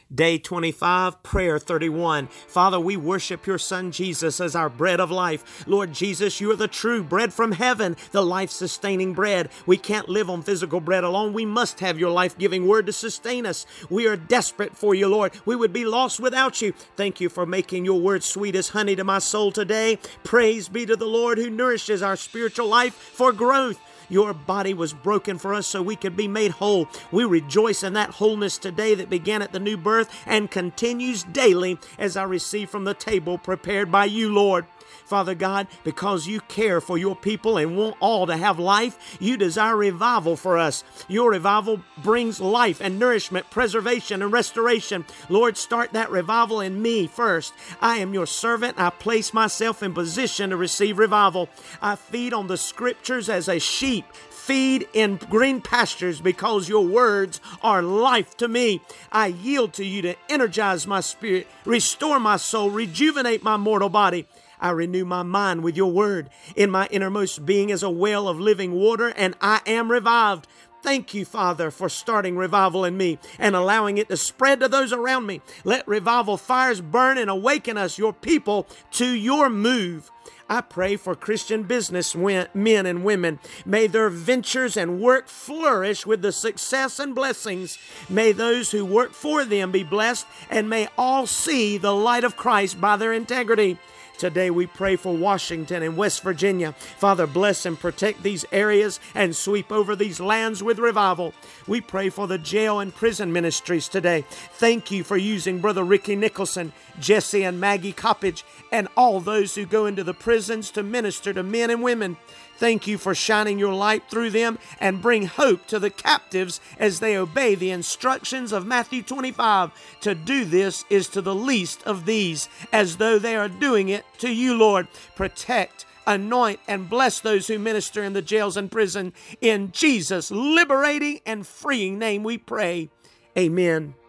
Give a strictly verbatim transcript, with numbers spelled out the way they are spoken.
Day twenty-five, prayer thirty-one. Father, we worship your Son Jesus as our bread of life. Lord Jesus, you are the true bread from heaven, the life-sustaining bread. We can't live on physical bread alone. We must have your life-giving word to sustain us. We are desperate for you, Lord. We would be lost without you. Thank you for making your word sweet as honey to my soul today. Praise be to the Lord who nourishes our spiritual life for growth. Your body was broken for us so we could be made whole. We rejoice in that wholeness today that began at the new birth and continues daily as I receive from the table prepared by you, Lord. Father God, because you care for your people and want all to have life, you desire revival for us. Your revival brings life and nourishment, preservation and restoration. Lord, start that revival in me first. I am your servant. I place myself in position to receive revival. I feed on the scriptures as a sheep feed in green pastures because your words are life to me. I yield to you to energize my spirit, restore my soul, rejuvenate my mortal body. I renew my mind with your word. In my innermost being is a well of living water, and I am revived. Thank you, Father, for starting revival in me and allowing it to spread to those around me. Let revival fires burn and awaken us, your people, to your move. I pray for Christian business men and women. May their ventures and work flourish with the success and blessings. May those who work for them be blessed, and may all see the light of Christ by their integrity. Today we pray for Washington and West Virginia. Father, bless and protect these areas and sweep over these lands with revival. We pray for the jail and prison ministries today. Thank you for using Brother Ricky Nicholson, Jesse and Maggie Coppage, and all those who go into the prisons to minister to men and women. Thank you for shining your light through them and bring hope to the captives as they obey the instructions of Matthew twenty-five. To do this is to the least of these, as though they are doing it to you, Lord. Protect, anoint, and bless those who minister in the jails and prison. In Jesus' liberating and freeing name we pray. Amen.